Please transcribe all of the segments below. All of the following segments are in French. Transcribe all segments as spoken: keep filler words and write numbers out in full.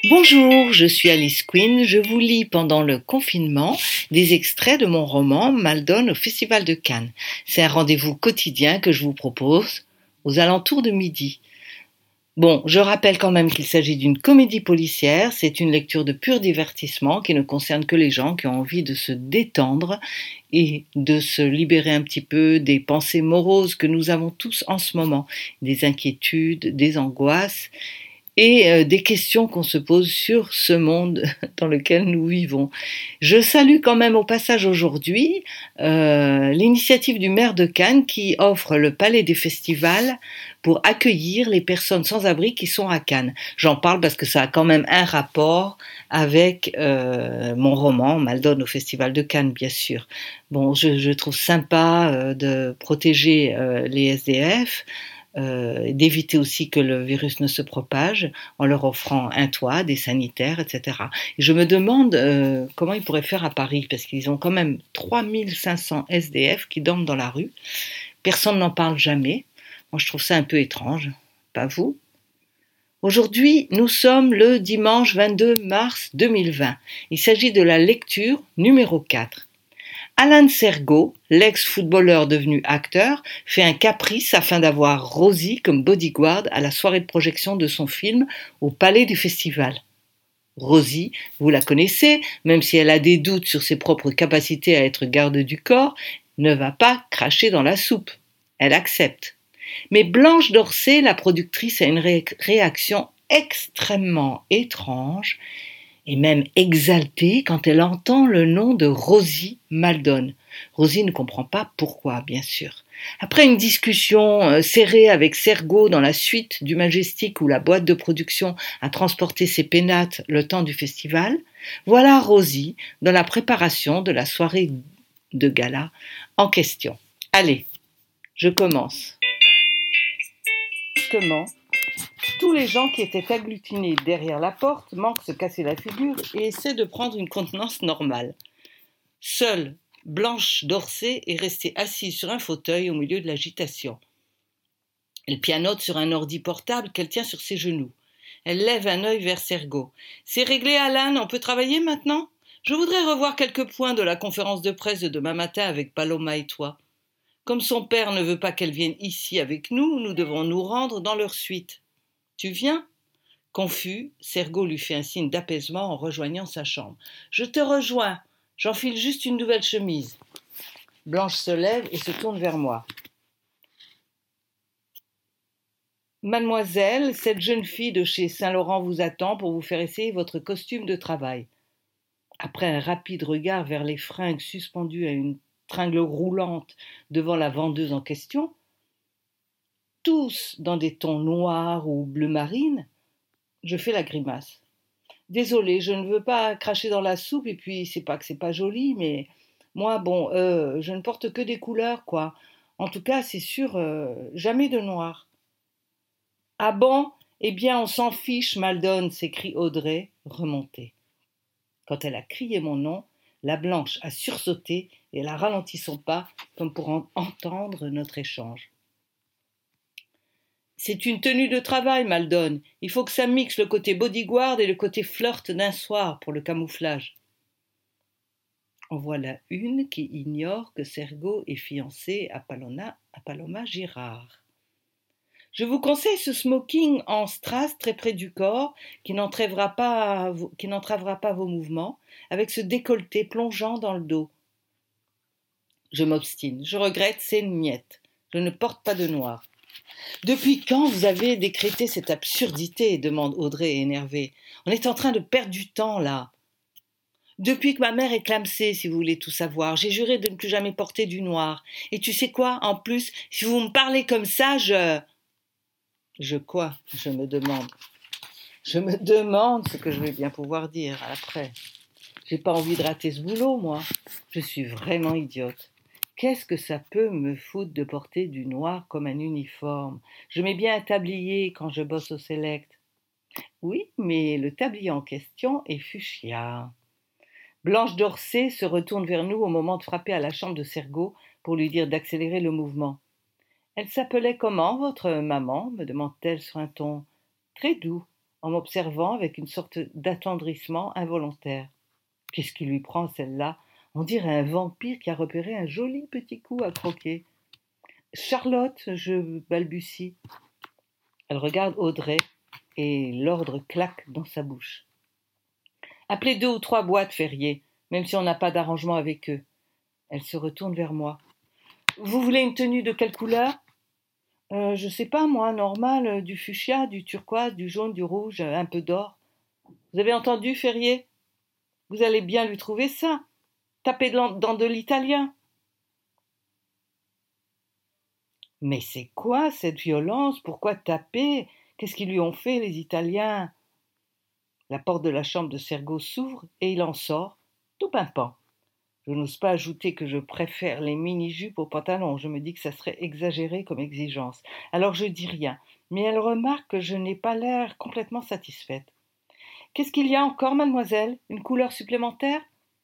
Bonjour, je suis Alice Quinn. Je vous lis pendant le confinement des extraits de mon roman Maldon au Festival de Cannes. C'est un rendez-vous quotidien que je vous propose aux alentours de midi. Bon, je rappelle quand même qu'il s'agit d'une comédie policière. C'est une lecture de pur divertissement qui ne concerne que les gens qui ont envie de se détendre et de se libérer un petit peu des pensées moroses que nous avons tous en ce moment, des inquiétudes, des angoisses et euh, des questions qu'on se pose sur ce monde dans lequel nous vivons. Je salue quand même au passage aujourd'hui euh, l'initiative du maire de Cannes qui offre le Palais des Festivals pour accueillir les personnes sans abri qui sont à Cannes. J'en parle parce que ça a quand même un rapport avec euh, mon roman Maldon au Festival de Cannes, bien sûr. Bon, je, je trouve sympa euh, de protéger euh, les S D F, Euh, d'éviter aussi que le virus ne se propage en leur offrant un toit, des sanitaires, et cetera. Et je me demande euh, comment ils pourraient faire à Paris, parce qu'ils ont quand même trois mille cinq cents S D F qui dorment dans la rue. Personne n'en parle jamais. Moi, je trouve ça un peu étrange. Pas vous ? Aujourd'hui, nous sommes le dimanche vingt-deux mars deux mille vingt. Il s'agit de la lecture numéro quatre. Alan Sergo, l'ex-footballeur devenu acteur, fait un caprice afin d'avoir Rosie comme bodyguard à la soirée de projection de son film au Palais du Festival. Rosie, vous la connaissez, même si elle a des doutes sur ses propres capacités à être garde du corps, ne va pas cracher dans la soupe. Elle accepte. Mais Blanche Dorsey, la productrice, a une ré- réaction extrêmement étrange et même exaltée quand elle entend le nom de Rosie Maldon. Rosie ne comprend pas pourquoi, bien sûr. Après une discussion euh, serrée avec Sergo dans la suite du Majestic où la boîte de production a transporté ses pénates le temps du festival, voilà Rosie dans la préparation de la soirée de gala en question. Allez, je commence. Brusquement, tous les gens qui étaient agglutinés derrière la porte manquent se casser la figure et essaient de prendre une contenance normale. Seule Blanche Dorsey est restée assise sur un fauteuil au milieu de l'agitation. Elle pianote sur un ordi portable qu'elle tient sur ses genoux. Elle lève un œil vers Sergo. « C'est réglé, Alan, on peut travailler maintenant ? Je voudrais revoir quelques points de la conférence de presse de demain matin avec Paloma et toi. Comme son père ne veut pas qu'elle vienne ici avec nous, nous devons nous rendre dans leur suite. Tu viens ? » Confus, Sergo lui fait un signe d'apaisement en rejoignant sa chambre. « Je te rejoins, j'enfile juste une nouvelle chemise. » Blanche se lève et se tourne vers moi. « Mademoiselle, cette jeune fille de chez Saint-Laurent vous attend pour vous faire essayer votre costume de travail. » Après un rapide regard vers les fringues suspendues à une tringle roulante devant la vendeuse en question, tous dans des tons noirs ou bleu marine, je fais la grimace. Désolée, je ne veux pas cracher dans la soupe et puis c'est pas que c'est pas joli, mais moi, bon, euh, je ne porte que des couleurs, quoi. En tout cas, c'est sûr, euh, jamais de noir. Ah bon ? Eh bien, on s'en fiche, Maldon, s'écrie Audrey, remontée. Quand elle a crié mon nom, la Blanche a sursauté et elle a ralenti son pas comme pour en- entendre notre échange. C'est une tenue de travail, Maldon. Il faut que ça mixe le côté bodyguard et le côté flirt d'un soir pour le camouflage. En voilà une qui ignore que Sergo est fiancé à Paloma, à Paloma Girard. Je vous conseille ce smoking en strass très près du corps qui n'entravera pas, qui n'entravera pas vos mouvements, avec ce décolleté plongeant dans le dos. Je m'obstine. Je regrette, c'est une miette. Je ne porte pas de noir. Depuis quand vous avez décrété cette absurdité ? Demande Audrey énervée. On est en train de perdre du temps, là. Depuis que ma mère est clamsée, si vous voulez tout savoir, j'ai juré de ne plus jamais porter du noir. Et tu sais quoi ? En plus, si vous me parlez comme ça, je... Je quoi ? Je me demande. Je me demande ce que je vais bien pouvoir dire après. J'ai pas envie de rater ce boulot, moi. Je suis vraiment idiote. Qu'est-ce que ça peut me foutre de porter du noir comme un uniforme ? Je mets bien un tablier quand je bosse au Select. Oui, mais le tablier en question est fuchsia. Blanche Dorsey se retourne vers nous au moment de frapper à la chambre de Sergo pour lui dire d'accélérer le mouvement. « Elle s'appelait comment, votre maman ?» me demande-t-elle sur un ton très doux, en m'observant avec une sorte d'attendrissement involontaire. Qu'est-ce qui lui prend, celle-là? On dirait un vampire qui a repéré un joli petit coup à croquer. Charlotte, je balbutie. Elle regarde Audrey et l'ordre claque dans sa bouche. Appelez deux ou trois boîtes Ferrier, même si on n'a pas d'arrangement avec eux. Elle se retourne vers moi. Vous voulez une tenue de quelle couleur? euh, Je sais pas, moi, normale, du fuchsia, du turquoise, du jaune, du rouge, un peu d'or. Vous avez entendu, Ferrier? Vous allez bien lui trouver ça. Tapez dans de l'italien. Mais c'est quoi cette violence? Pourquoi taper? Qu'est-ce qu'ils lui ont fait, les Italiens? La porte de la chambre de Sergo s'ouvre et il en sort, tout pimpant. Je n'ose pas ajouter que je préfère les mini-jupes aux pantalons. Je me dis que ça serait exagéré comme exigence. Alors je dis rien, mais elle remarque que je n'ai pas l'air complètement satisfaite. Qu'est-ce qu'il y a encore, mademoiselle? Une couleur supplémentaire?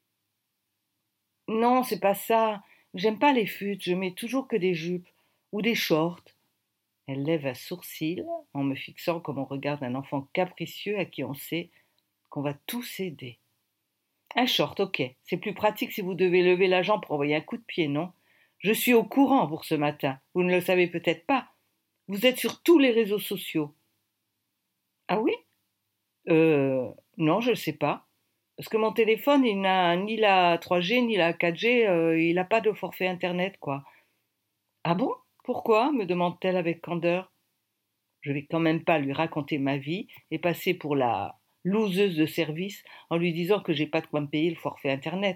Non, c'est pas ça. J'aime pas les futs, je mets toujours que des jupes ou des shorts. Elle lève un sourcil en me fixant comme on regarde un enfant capricieux à qui on sait qu'on va tout céder. Un short, ok, c'est plus pratique si vous devez lever la jambe pour envoyer un coup de pied, non? Je suis au courant pour ce matin, vous ne le savez peut-être pas. Vous êtes sur tous les réseaux sociaux. Ah oui? Euh, non, je ne sais pas. Parce que mon téléphone, il n'a ni la trois G ni la quatre G, euh, il n'a pas de forfait internet, quoi. Ah bon? Pourquoi? Me demande-t-elle avec candeur. Je vais quand même pas lui raconter ma vie et passer pour la loseuse de service en lui disant que j'ai pas de quoi me payer le forfait internet.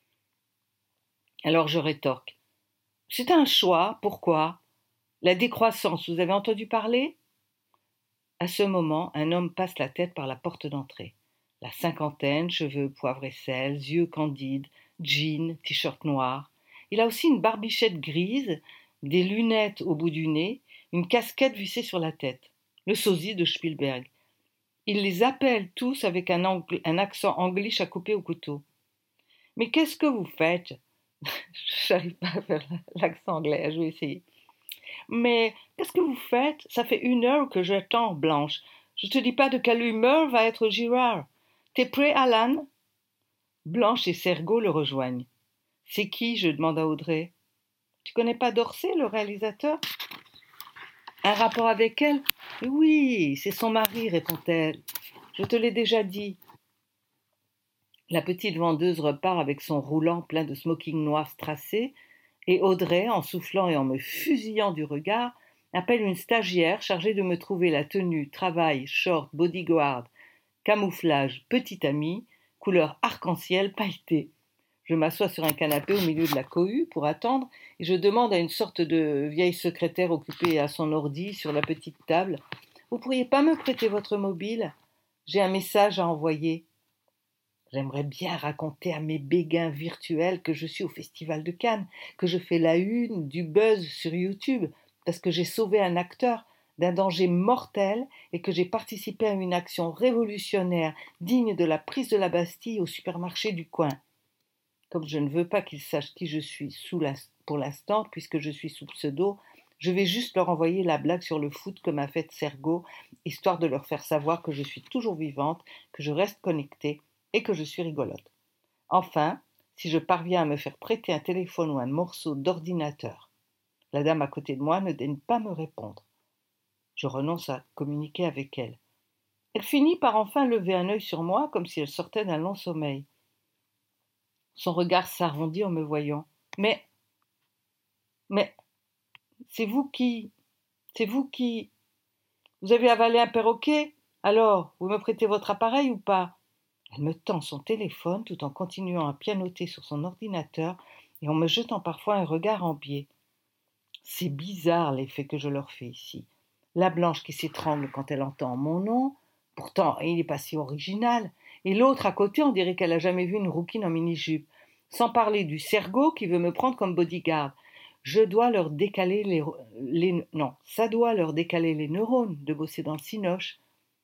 Alors je rétorque. C'est un choix, pourquoi? La décroissance, vous avez entendu parler? À ce moment, un homme passe la tête par la porte d'entrée. La cinquantaine, cheveux poivre et sel, yeux candides, jean, t-shirt noir. Il a aussi une barbichette grise, des lunettes au bout du nez, une casquette vissée sur la tête. Le sosie de Spielberg. Il les appelle tous avec un, angl- un accent anglish à couper au couteau. Mais qu'est-ce que vous faites? J'arrive pas à faire l'accent anglais, je vais essayer. Mais qu'est-ce que vous faites? Ça fait une heure que j'attends, Blanche. Je te dis pas de quelle humeur va être Girard. T'es prêt, Alan? Blanche et Sergo le rejoignent. C'est qui? Je demande à Audrey. Tu connais pas d'Orsay, le réalisateur? Un rapport avec elle? Oui, c'est son mari, répond-elle. Je te l'ai déjà dit. La petite vendeuse repart avec son roulant plein de smoking noir strassé, et Audrey, en soufflant et en me fusillant du regard, appelle une stagiaire chargée de me trouver la tenue travail, short, bodyguard, camouflage, petite amie, couleur arc-en-ciel pailletée. Je m'assois sur un canapé au milieu de la cohue pour attendre et je demande à une sorte de vieille secrétaire occupée à son ordi sur la petite table « Vous pourriez pas me prêter votre mobile? J'ai un message à envoyer. » J'aimerais bien raconter à mes béguins virtuels que je suis au Festival de Cannes, que je fais la une du buzz sur YouTube parce que j'ai sauvé un acteur d'un danger mortel et que j'ai participé à une action révolutionnaire digne de la prise de la Bastille au supermarché du coin. Comme je ne veux pas qu'ils sachent qui je suis sous la, pour l'instant, puisque je suis sous pseudo, je vais juste leur envoyer la blague sur le foot que m'a faite Sergo, histoire de leur faire savoir que je suis toujours vivante, que je reste connectée et que je suis rigolote. Enfin, si je parviens à me faire prêter un téléphone ou un morceau d'ordinateur, la dame à côté de moi ne daigne pas me répondre. Je renonce à communiquer avec elle. Elle finit par enfin lever un œil sur moi comme si elle sortait d'un long sommeil. Son regard s'arrondit en me voyant. Mais, mais, c'est vous qui, c'est vous qui, vous avez avalé un perroquet? Alors, vous me prêtez votre appareil ou pas? Elle me tend son téléphone tout en continuant à pianoter sur son ordinateur et en me jetant parfois un regard en biais. C'est bizarre l'effet que je leur fais ici. La Blanche qui s'étrangle quand elle entend mon nom, pourtant il n'est pas si original, et l'autre à côté on dirait qu'elle a jamais vu une rouquine en mini-jupe. Sans parler du Sergo qui veut me prendre comme bodyguard. Je dois leur décaler les, les... Non, ça doit leur décaler les neurones de bosser dans le cinoche.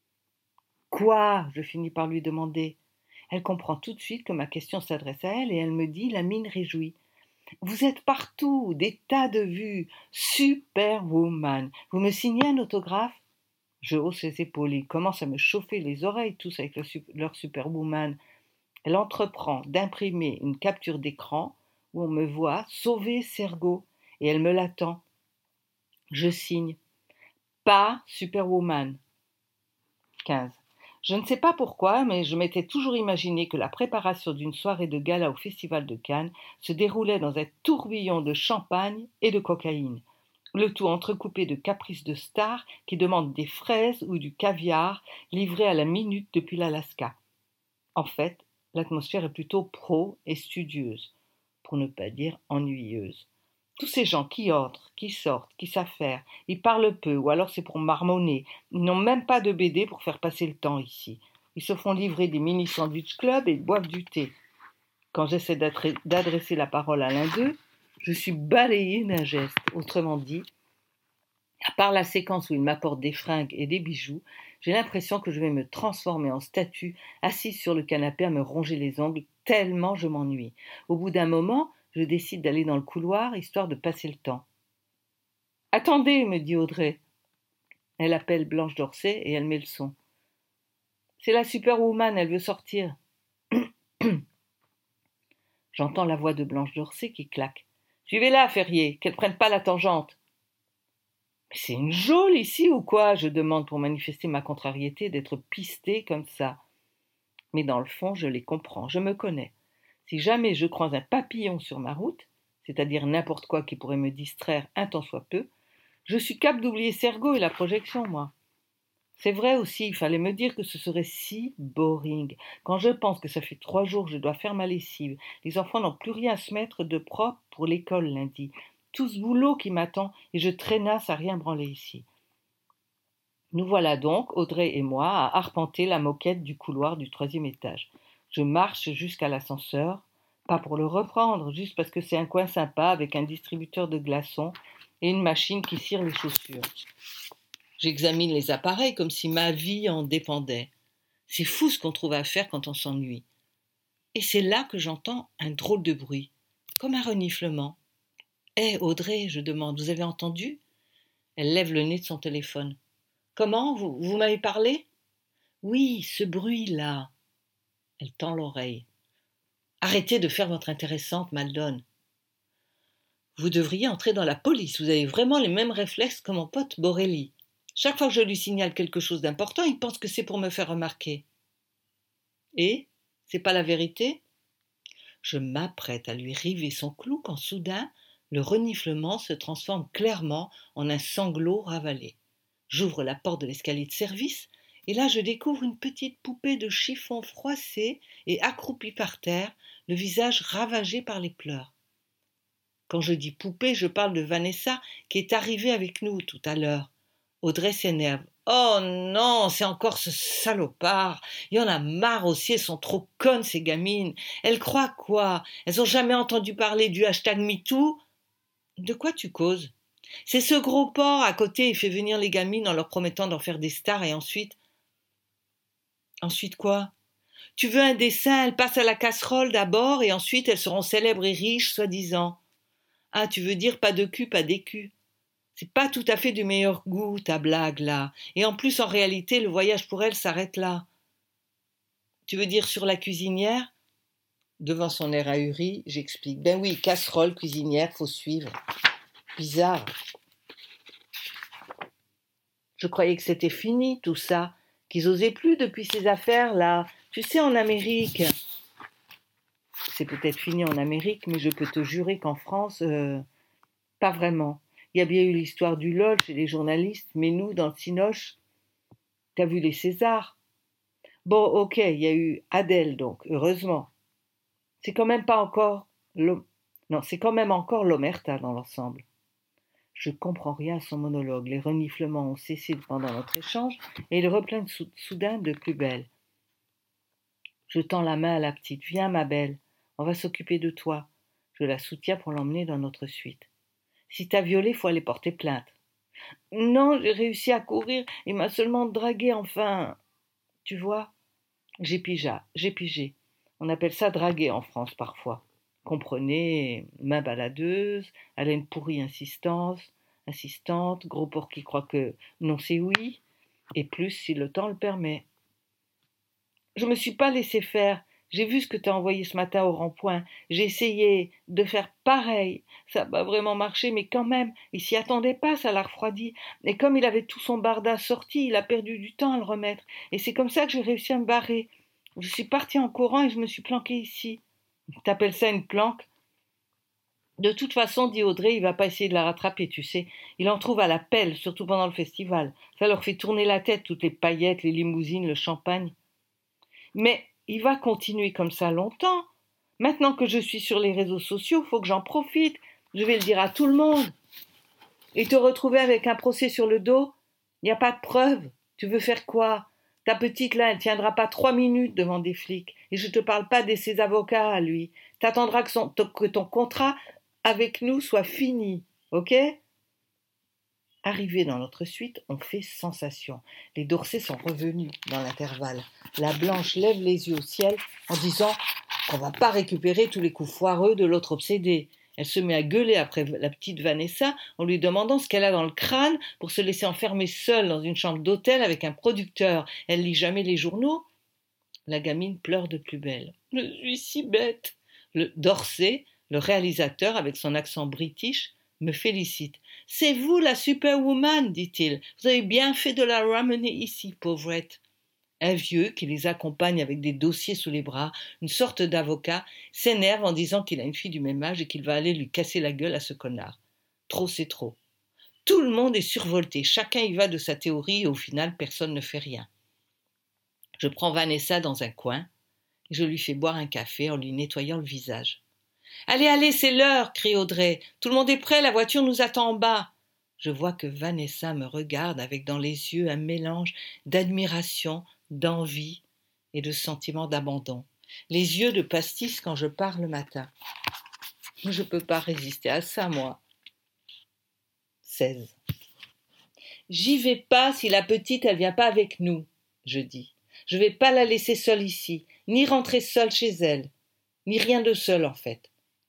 Quoi? Je finis par lui demander. Elle comprend tout de suite que ma question s'adresse à elle et elle me dit, la mine réjouie. Vous êtes partout, des tas de vues. Superwoman. Vous me signez un autographe? Je hausse les épaules. Ils commencent à me chauffer les oreilles tous avec leur, leur Superwoman. Elle entreprend d'imprimer une capture d'écran où on me voit sauver Sergo et elle me l'attend. Je signe. Pas Superwoman. quinze. Je ne sais pas pourquoi, mais je m'étais toujours imaginé que la préparation d'une soirée de gala au Festival de Cannes se déroulait dans un tourbillon de champagne et de cocaïne, le tout entrecoupé de caprices de stars qui demandent des fraises ou du caviar livrés à la minute depuis l'Alaska. En fait, l'atmosphère est plutôt pro et studieuse, pour ne pas dire ennuyeuse. Tous ces gens qui entrent, qui sortent, qui s'affairent, ils parlent peu, ou alors c'est pour marmonner. Ils n'ont même pas de B D pour faire passer le temps ici. Ils se font livrer des mini sandwich club et ils boivent du thé. Quand j'essaie d'adresser la parole à l'un d'eux, je suis balayée d'un geste. Autrement dit, à part la séquence où il m'apporte des fringues et des bijoux, j'ai l'impression que je vais me transformer en statue, assise sur le canapé à me ronger les ongles, tellement je m'ennuie. Au bout d'un moment, je décide d'aller dans le couloir, histoire de passer le temps. « Attendez !» me dit Audrey. Elle appelle Blanche Dorset et elle met le son. « C'est la Superwoman, elle veut sortir. » J'entends la voix de Blanche Dorset qui claque. « Suivez-la, Ferrier, qu'elle prenne pas la tangente. » « Mais c'est une geôle ici ou quoi ?» je demande pour manifester ma contrariété d'être pistée comme ça. Mais dans le fond, je les comprends, je me connais. Si jamais je croise un papillon sur ma route, c'est-à-dire n'importe quoi qui pourrait me distraire un tant soit peu, je suis capable d'oublier Sergo et la projection, moi. C'est vrai aussi, il fallait me dire que ce serait si boring. Quand je pense que ça fait trois jours que je dois faire ma lessive, les enfants n'ont plus rien à se mettre de propre pour l'école lundi. Tout ce boulot qui m'attend et je traînasse à rien branler ici. Nous voilà donc, Audrey et moi, à arpenter la moquette du couloir du troisième étage. Je marche jusqu'à l'ascenseur, pas pour le reprendre, juste parce que c'est un coin sympa avec un distributeur de glaçons et une machine qui cire les chaussures. J'examine les appareils comme si ma vie en dépendait. C'est fou ce qu'on trouve à faire quand on s'ennuie. Et c'est là que j'entends un drôle de bruit, comme un reniflement. « Hé, Audrey, je demande, vous avez entendu ?» Elle lève le nez de son téléphone. « Comment, vous, vous m'avez parlé ?»« Oui, ce bruit-là. » Elle tend l'oreille. « Arrêtez de faire votre intéressante, Maldon. Vous devriez entrer dans la police, vous avez vraiment les mêmes réflexes que mon pote Borelli. Chaque fois que je lui signale quelque chose d'important, il pense que c'est pour me faire remarquer. » « Et, c'est pas la vérité ?» Je m'apprête à lui river son clou quand soudain, le reniflement se transforme clairement en un sanglot ravalé. J'ouvre la porte de l'escalier de service et là je découvre une petite poupée de chiffon froissée et accroupie par terre, le visage ravagé par les pleurs. Quand je dis poupée, je parle de Vanessa qui est arrivée avec nous tout à l'heure. Audrey s'énerve. « Oh non, c'est encore ce salopard. Il y en a marre aussi, elles sont trop connes ces gamines. Elles croient quoi? Elles ont jamais entendu parler du hashtag MeToo? » De quoi tu causes? C'est ce gros porc à côté, il fait venir les gamines en leur promettant d'en faire des stars et ensuite... Ensuite quoi? Tu veux un dessin, elles passent à la casserole d'abord et ensuite elles seront célèbres et riches, soi-disant. Ah, tu veux dire pas de cul, pas d'écu. C'est pas tout à fait du meilleur goût, ta blague, là. Et en plus, en réalité, le voyage pour elles s'arrête là. Tu veux dire sur la cuisinière? Devant son air ahuri, j'explique. Ben oui, casserole, cuisinière, faut suivre. Bizarre. Je croyais que c'était fini, tout ça, qu'ils osaient plus depuis ces affaires-là. Tu sais, en Amérique. C'est peut-être fini en Amérique, mais je peux te jurer qu'en France, euh, pas vraiment. Il y a bien eu l'histoire du LOL chez les journalistes, mais nous, dans le Cinoche, t'as vu les Césars? Bon, ok, il y a eu Adèle, donc, heureusement. C'est quand même pas encore... l'om- Non, c'est quand même encore l'omerta dans l'ensemble. Je comprends rien à son monologue. Les reniflements ont cessé pendant notre échange et il reprennent sou- soudain de plus belle. Je tends la main à la petite. Viens, ma belle, on va s'occuper de toi. Je la soutiens pour l'emmener dans notre suite. Si t'as violé, faut aller porter plainte. Non, j'ai réussi à courir, il m'a seulement dragué, enfin. Tu vois, j'ai pigé, j'ai pigé. On appelle ça draguer en France parfois. Comprenez, main baladeuse, haleine pourrie insistance, insistante, gros porc qui croit que non c'est oui. et plus si le temps le permet. Je me suis pas laissé faire. J'ai vu ce que t'as envoyé ce matin au rond-point. J'ai essayé de faire pareil. Ça n'a pas vraiment marché, mais quand même, il s'y attendait pas, ça l'a refroidi. Et comme il avait tout son barda sorti, il a perdu du temps à le remettre. Et c'est comme ça que j'ai réussi à me barrer. Je suis partie en courant et je me suis planquée ici. T'appelles ça une planque? De toute façon, dit Audrey, il va pas essayer de la rattraper, tu sais. Il en trouve à la pelle, surtout pendant le festival. Ça leur fait tourner la tête, toutes les paillettes, les limousines, le champagne. Mais il va continuer comme ça longtemps. Maintenant que je suis sur les réseaux sociaux, faut que j'en profite. Je vais le dire à tout le monde. Et te retrouver avec un procès sur le dos? Il n'y a pas de preuve. Tu veux faire quoi? Ta petite là, elle tiendra pas trois minutes devant des flics. Et je te parle pas de ses avocats à lui. T'attendras que, son, que ton contrat avec nous soit fini. Ok? Arrivés dans notre suite, on fait sensation. Les Dorsey sont revenus dans l'intervalle. La Blanche lève les yeux au ciel en disant qu'on va pas récupérer tous les coups foireux de l'autre obsédé. Elle se met à gueuler après la petite Vanessa en lui demandant ce qu'elle a dans le crâne pour se laisser enfermer seule dans une chambre d'hôtel avec un producteur. Elle lit jamais les journaux. La gamine pleure de plus belle. « Je suis si bête !» Le Dorsey, le réalisateur avec son accent british, me félicite. « C'est vous la superwoman, dit-il. Vous avez bien fait de la ramener ici, pauvrette. » Un vieux qui les accompagne avec des dossiers sous les bras, une sorte d'avocat, s'énerve en disant qu'il a une fille du même âge et qu'il va aller lui casser la gueule à ce connard. Trop, c'est trop. Tout le monde est survolté, chacun y va de sa théorie et au final, personne ne fait rien. Je prends Vanessa dans un coin et je lui fais boire un café en lui nettoyant le visage. « Allez, allez, c'est l'heure !» crie Audrey. « Tout le monde est prêt, la voiture nous attend en bas. » Je vois que Vanessa me regarde avec dans les yeux un mélange d'admiration, d'envie et de sentiment d'abandon. Les yeux de pastis quand je pars le matin. Je ne peux pas résister à ça, moi. seize. J'y vais pas si la petite, elle vient pas avec nous, je dis. Je vais pas la laisser seule ici, ni rentrer seule chez elle, ni rien de seul en fait.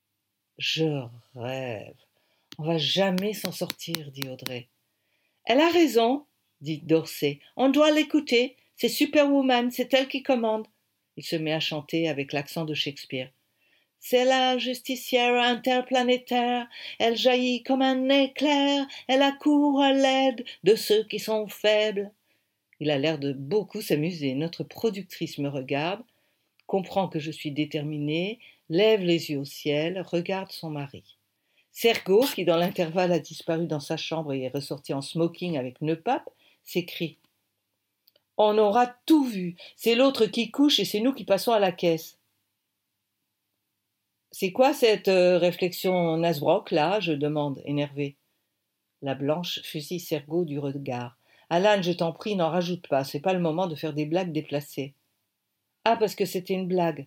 Je rêve. On va jamais s'en sortir, dit Audrey. Elle a raison, dit Dorsey. On doit l'écouter. C'est Superwoman, c'est elle qui commande. Il se met à chanter avec l'accent de Shakespeare. C'est la justicière interplanétaire, elle jaillit comme un éclair, elle accourt à l'aide de ceux qui sont faibles. Il a l'air de beaucoup s'amuser. Notre productrice me regarde, comprend que je suis déterminée, lève les yeux au ciel, regarde son mari. Sergo, qui dans l'intervalle a disparu dans sa chambre et est ressorti en smoking avec nœud pape, s'écrie. On aura tout vu. C'est l'autre qui couche et c'est nous qui passons à la caisse. C'est quoi cette euh, réflexion Nasbrock, là? Je demande, énervée. La Blanche fusille Sergo du regard. Alan, je t'en prie, n'en rajoute pas. C'est pas le moment de faire des blagues déplacées. Ah, parce que c'était une blague.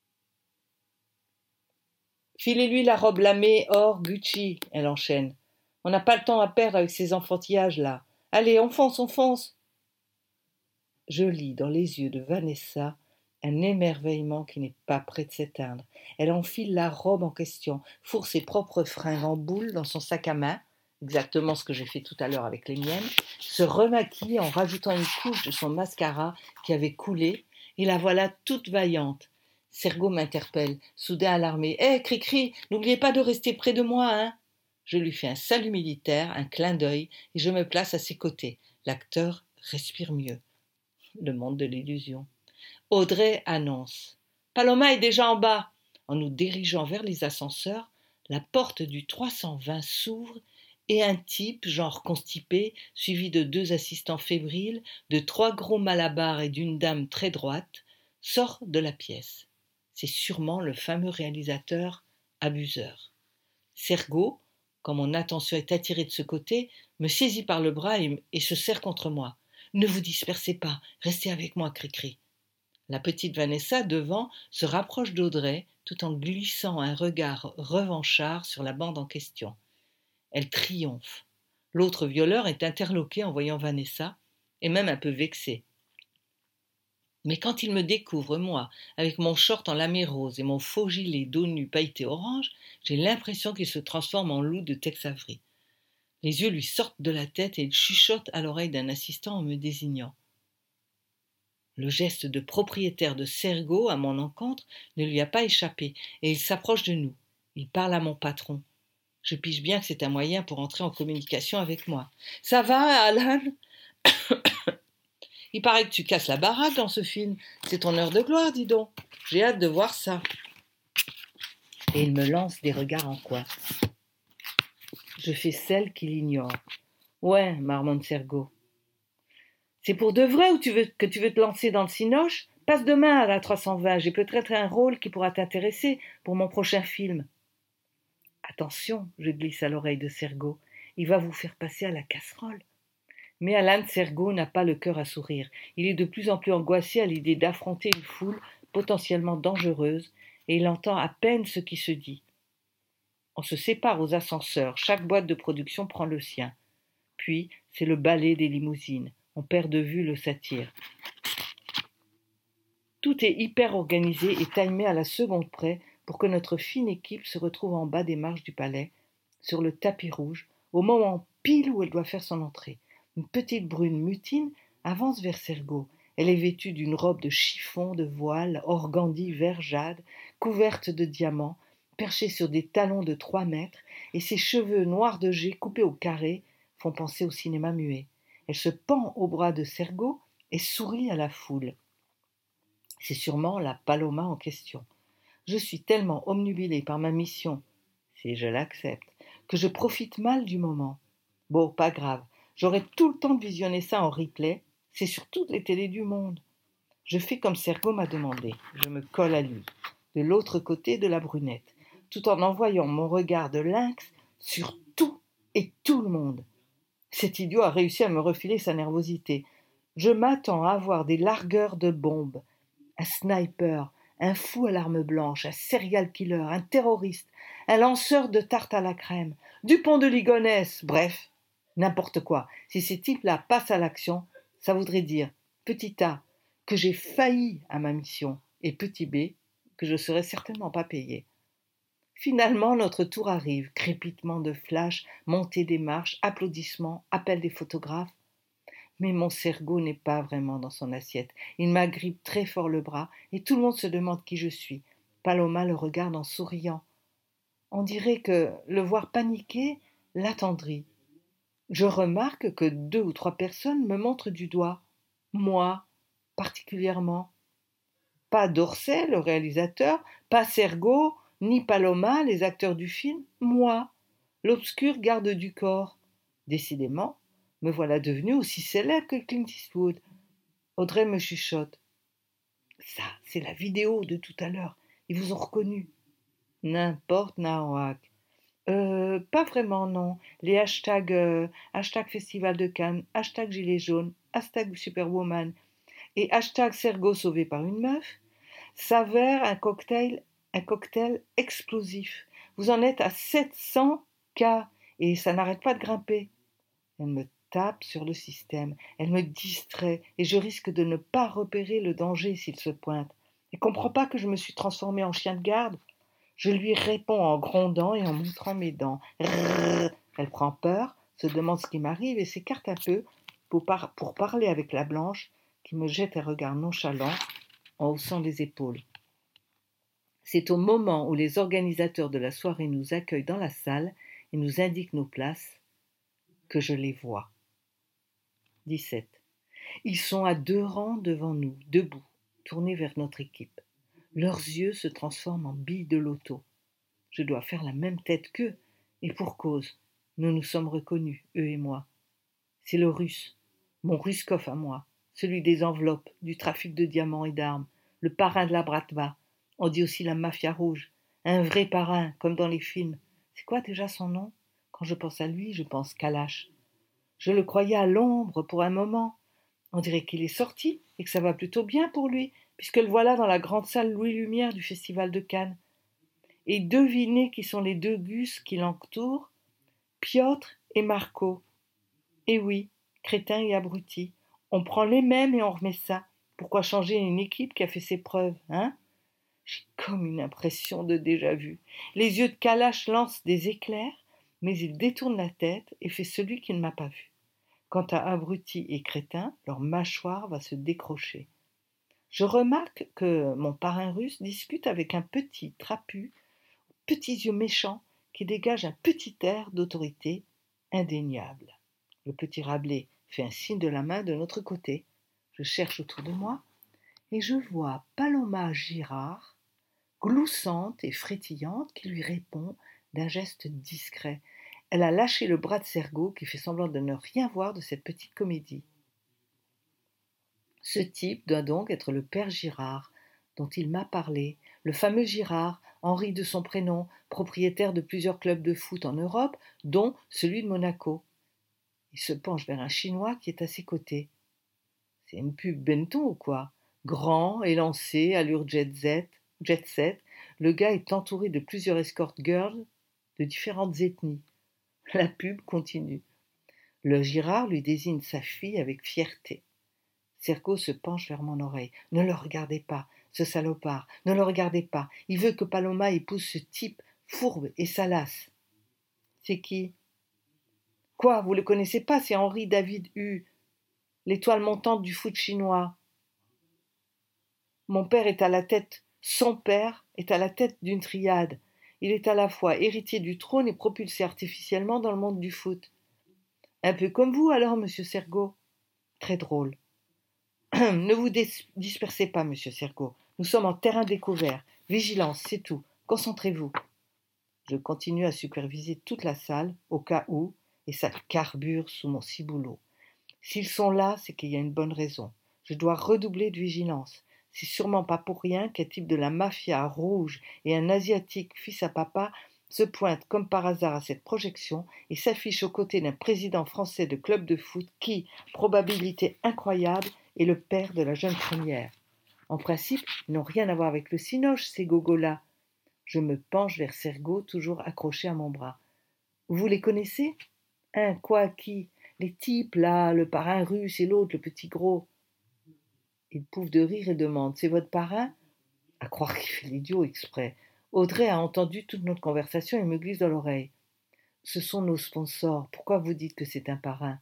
Filez-lui la robe lamée or Gucci, elle enchaîne. On n'a pas le temps à perdre avec ces enfantillages-là. Allez, on fonce, on fonce. Je lis dans les yeux de Vanessa un émerveillement qui n'est pas près de s'éteindre. Elle enfile la robe en question, fourre ses propres fringues en boule dans son sac à main, exactement ce que j'ai fait tout à l'heure avec les miennes, se remaquille en rajoutant une couche de son mascara qui avait coulé, et la voilà toute vaillante. Sergo m'interpelle, soudain alarmé. « Hé, hey, Cricri, n'oubliez pas de rester près de moi, hein !» Je lui fais un salut militaire, un clin d'œil, et je me place à ses côtés. L'acteur respire mieux. Le monde de l'illusion. Audrey annonce. « Paloma est déjà en bas !» En nous dirigeant vers les ascenseurs, la porte du trois cent vingt s'ouvre et un type, genre constipé, suivi de deux assistants fébriles, de trois gros malabars et d'une dame très droite, sort de la pièce. C'est sûrement le fameux réalisateur abuseur. Sergo, quand mon attention est attirée de ce côté, me saisit par le bras et, et se serre contre moi. « Ne vous dispersez pas, restez avec moi, Cricri. » La petite Vanessa, devant, se rapproche d'Audrey tout en glissant un regard revanchard sur la bande en question. Elle triomphe. L'autre violeur est interloqué en voyant Vanessa, et même un peu vexé. Mais quand il me découvre, moi, avec mon short en lamé rose et mon faux gilet dos nu pailleté orange, j'ai l'impression qu'il se transforme en loup de Tex Avery. Les yeux lui sortent de la tête et il chuchote à l'oreille d'un assistant en me désignant. Le geste de propriétaire de Sergo à mon encontre ne lui a pas échappé et il s'approche de nous. Il parle à mon patron. Je pige bien que c'est un moyen pour entrer en communication avec moi. « Ça va, Alan ?» Il paraît que tu casses la baraque dans ce film. C'est ton heure de gloire, dis donc. J'ai hâte de voir ça. Et il me lance des regards en coin. Je fais celle qu'il ignore. Ouais, marmonne Sergo. C'est pour de vrai ou tu veux, que tu veux te lancer dans le cinoche ? Passe demain à la trois cent vingt, j'ai peut-être un rôle qui pourra t'intéresser pour mon prochain film. Attention, je glisse à l'oreille de Sergo, il va vous faire passer à la casserole. Mais Alan Sergo n'a pas le cœur à sourire. Il est de plus en plus angoissé à l'idée d'affronter une foule potentiellement dangereuse et il entend à peine ce qui se dit. On se sépare aux ascenseurs, chaque boîte de production prend le sien. Puis, c'est le balai des limousines. On perd de vue le satire. Tout est hyper organisé et timé à la seconde près pour que notre fine équipe se retrouve en bas des marches du palais, sur le tapis rouge, au moment pile où elle doit faire son entrée. Une petite brune mutine avance vers Sergo. Elle est vêtue d'une robe de chiffon de voile, organdie vert jade, couverte de diamants, perchée sur des talons de trois mètres, et ses cheveux noirs de jet coupés au carré font penser au cinéma muet. Elle se pend au bras de Sergo et sourit à la foule. C'est sûrement la Paloma en question. Je suis tellement omnubilée par ma mission, si je l'accepte, que je profite mal du moment. Bon, pas grave, j'aurai tout le temps de visionner ça en replay, c'est sur toutes les télés du monde. Je fais comme Sergo m'a demandé, je me colle à lui, de l'autre côté de la brunette, tout en envoyant mon regard de lynx sur tout et tout le monde. Cet idiot a réussi à me refiler sa nervosité. Je m'attends à avoir des largueurs de bombes, un sniper, un fou à l'arme blanche, un serial killer, un terroriste, un lanceur de tarte à la crème, Dupont de Ligonnès, bref, n'importe quoi. Si ces types-là passent à l'action, ça voudrait dire, petit A, que j'ai failli à ma mission, et petit B, que je serai certainement pas payé. Finalement, notre tour arrive, crépitement de flash, montée des marches, applaudissements, appel des photographes. Mais mon Sergo n'est pas vraiment dans son assiette. Il m'agrippe très fort le bras et tout le monde se demande qui je suis. Paloma le regarde en souriant. On dirait que le voir paniquer l'attendrit. Je remarque que deux ou trois personnes me montrent du doigt. Moi, particulièrement. Pas Dorset, le réalisateur, pas Sergo, ni Paloma, les acteurs du film. Moi, l'obscur garde du corps. Décidément, me voilà devenu aussi célèbre que Clint Eastwood. Audrey me chuchote. Ça, c'est la vidéo de tout à l'heure. Ils vous ont reconnu. N'importe, Nawak. Euh, pas vraiment, non. Les hashtags, euh, hashtag Festival de Cannes, hashtag Gilets jaunes, hashtag Superwoman et hashtag Sergo sauvé par une meuf s'avèrent un cocktail, un cocktail explosif. Vous en êtes à sept cents cas et ça n'arrête pas de grimper. Elle me tape sur le système, elle me distrait et je risque de ne pas repérer le danger s'il se pointe. Elle comprend pas que je me suis transformée en chien de garde. Je lui réponds en grondant et en montrant mes dents. Rrrr. Elle prend peur, se demande ce qui m'arrive et s'écarte un peu pour, par- pour parler avec la blanche qui me jette un regard nonchalant en haussant les épaules. C'est au moment où les organisateurs de la soirée nous accueillent dans la salle et nous indiquent nos places que je les vois. dix-sept. Ils sont à deux rangs devant nous, debout, tournés vers notre équipe. Leurs yeux se transforment en billes de loto. Je dois faire la même tête qu'eux, et pour cause. Nous nous sommes reconnus, eux et moi. C'est le russe, mon Ruskov à moi, celui des enveloppes, du trafic de diamants et d'armes, le parrain de la Bratva. On dit aussi la mafia rouge, un vrai parrain, comme dans les films. C'est quoi déjà son nom ? Quand je pense à lui, je pense Kalash. Je le croyais à l'ombre pour un moment. On dirait qu'il est sorti et que ça va plutôt bien pour lui, puisque le voilà dans la grande salle Louis Lumière du Festival de Cannes. Et devinez qui sont les deux gus qui l'entourent ? Piotr et Marco. Et oui, crétin et abruti. On prend les mêmes et on remet ça. Pourquoi changer une équipe qui a fait ses preuves, hein ? J'ai comme une impression de déjà-vu. Les yeux de Kalash lancent des éclairs, mais il détourne la tête et fait celui qui ne m'a pas vu. Quant à abrutis et crétins, leur mâchoire va se décrocher. Je remarque que mon parrain russe discute avec un petit trapu, petits yeux méchants, qui dégage un petit air d'autorité indéniable. Le petit Rabelais fait un signe de la main de notre côté. Je cherche autour de moi et je vois Paloma Girard, gloussante et frétillante, qui lui répond d'un geste discret. Elle a lâché le bras de Sergo qui fait semblant de ne rien voir de cette petite comédie. Ce type doit donc être le père Girard, dont il m'a parlé, le fameux Girard, Henri de son prénom, propriétaire de plusieurs clubs de foot en Europe, dont celui de Monaco. Il se penche vers un Chinois qui est à ses côtés. C'est une pub Benton ou quoi? Grand, élancé, allure jet set, jet set, le gars est entouré de plusieurs escort girls de différentes ethnies. La pub continue. Le Girard lui désigne sa fille avec fierté. Sergo se penche vers mon oreille. « Ne le regardez pas, ce salopard, ne le regardez pas. Il veut que Paloma épouse ce type fourbe et salace. »« C'est qui ?»« Quoi, vous le connaissez pas, c'est Henri David Hu, l'étoile montante du foot chinois. Mon père est à la tête, son père est à la tête d'une triade. Il est à la fois héritier du trône et propulsé artificiellement dans le monde du foot. Un peu comme vous alors, monsieur Sergo. Très drôle. Ne vous dispersez pas, monsieur Sergo. Nous sommes en terrain découvert. Vigilance, c'est tout. Concentrez-vous. Je continue à superviser toute la salle, au cas où, et ça carbure sous mon ciboulot. S'ils sont là, c'est qu'il y a une bonne raison. Je dois redoubler de vigilance. C'est sûrement pas pour rien qu'un type de la mafia rouge et un asiatique fils à papa se pointent comme par hasard à cette projection et s'affichent aux côtés d'un président français de club de foot qui, probabilité incroyable, est le père de la jeune première. En principe, ils n'ont rien à voir avec le cinoche, ces gogos-là. Je me penche vers Sergo, toujours accroché à mon bras. Vous les connaissez? Hein, quoi, qui? Les types, là, le parrain russe et l'autre, le petit gros. Il pouffe de rire et demande, c'est votre parrain? À croire qu'il fait l'idiot exprès. Audrey a entendu toute notre conversation et me glisse dans l'oreille. Ce sont nos sponsors. Pourquoi vous dites que c'est un parrain?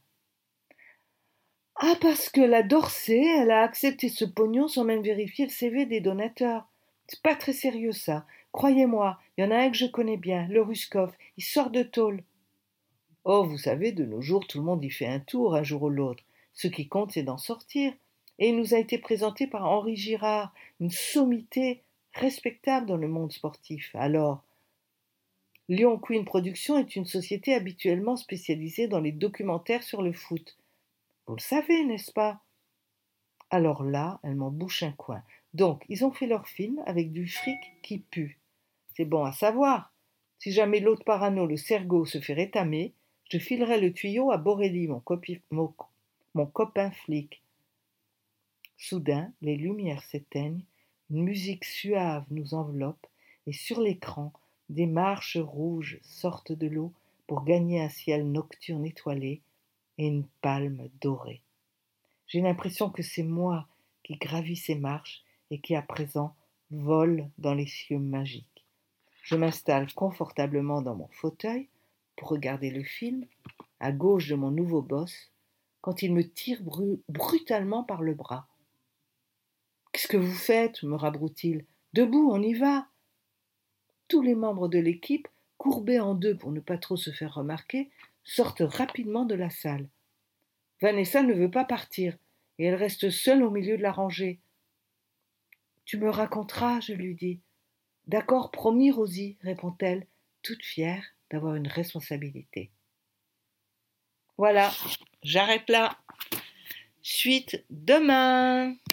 Ah, parce que la Dorsey, elle a accepté ce pognon sans même vérifier le C V des donateurs. C'est pas très sérieux, ça. Croyez-moi, il y en a un que je connais bien, le Ruskov. Il sort de tôle. Oh, vous savez, de nos jours, tout le monde y fait un tour, un jour ou l'autre. Ce qui compte, c'est d'en sortir. Et il nous a été présenté par Henri Girard, une sommité respectable dans le monde sportif. Alors, Lyon Queen Productions est une société habituellement spécialisée dans les documentaires sur le foot. Vous le savez, n'est-ce pas? Alors là, elle m'en bouche un coin. Donc, ils ont fait leur film avec du fric qui pue. C'est bon à savoir. Si jamais l'autre parano, le Sergo, se fait rétamer, je filerai le tuyau à Borelli, mon, copi- mon, mon copain flic. Soudain, les lumières s'éteignent, une musique suave nous enveloppe, et sur l'écran, des marches rouges sortent de l'eau pour gagner un ciel nocturne étoilé et une palme dorée. J'ai l'impression que c'est moi qui gravis ces marches et qui à présent vole dans les cieux magiques. Je m'installe confortablement dans mon fauteuil pour regarder le film, à gauche de mon nouveau boss, quand il me tire bru- brutalement par le bras. « Qu'est-ce que vous faites ?» me rabroue-t-il. « Debout, on y va !» Tous les membres de l'équipe, courbés en deux pour ne pas trop se faire remarquer, sortent rapidement de la salle. Vanessa ne veut pas partir, et elle reste seule au milieu de la rangée. « Tu me raconteras, je lui dis. »« D'accord, promis, Rosie, répond-elle, toute fière d'avoir une responsabilité. Voilà, j'arrête là. Suite demain.